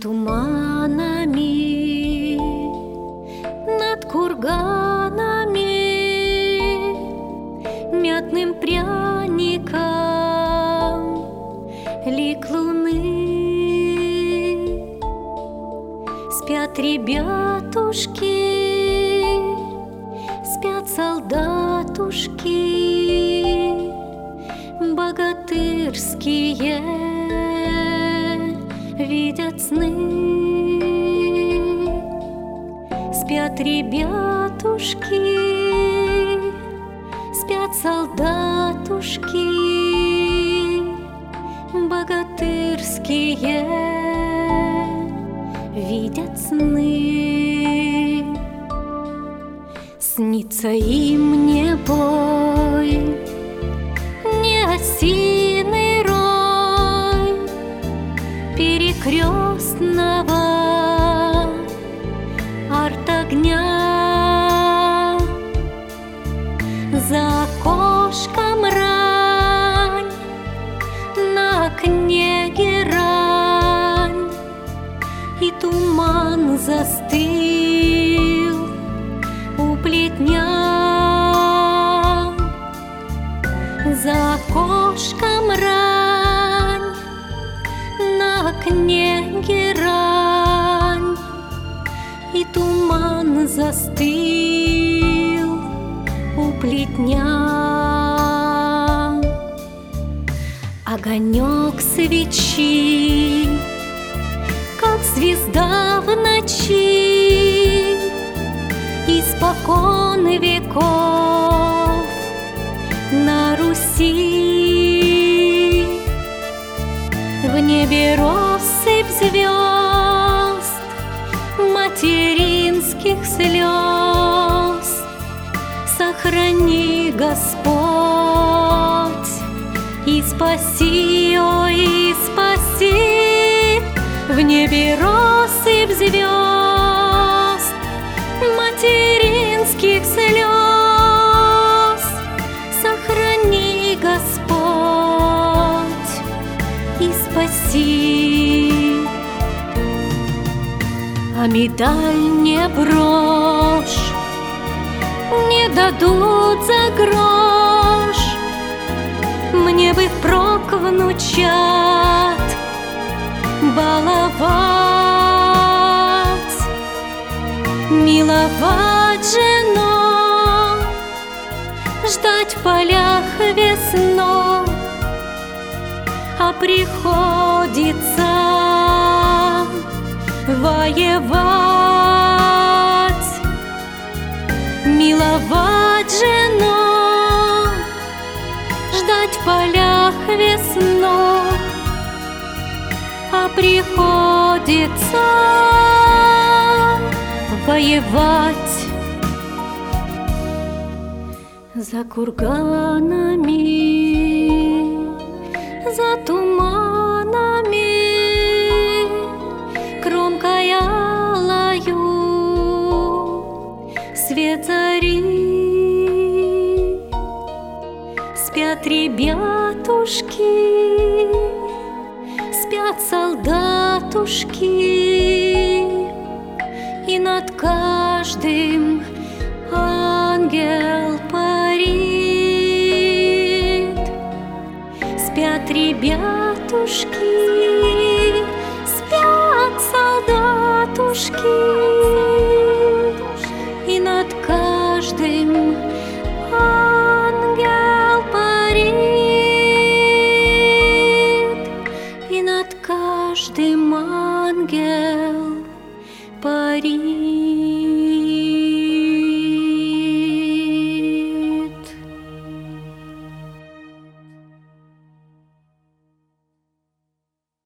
туманами, над курганами, мятным пряником лик луны. Спят ребятушки, спят солдатушки, богатырские видят сны. Спят ребятушки, спят солдатушки, богатырские видят сны. Снится им не бой, не осиный рой перекрестного артогня. За окошком рань, на окне герань, и туман застыл у плетня. За окошком рань, на окне герань, и туман застыл у плетня. Огонек свечи, как звезда в ночи, испокон веков на Руси. В небе россыпь звезд, материнских слез. Сохрани, Господь, и спаси, ой, и спаси. В небе россыпь звезд, материнских слез. Сохрани, Господь, и спаси. А медаль не брошь, не дадут за грош. Мне бы впрок внучат баловать, миловать жену, ждать в полях весну, а приходится воевать. Миловать жену, ждать в полях весну, а приходится воевать. За курганами, за туманами, кромкой алою свет зари. Спят ребятушки, спят солдатушки, и над каждым ангел парит. Спят ребятушки, спят солдатушки, и над каждым ангел парит, и над каждым ангел парит.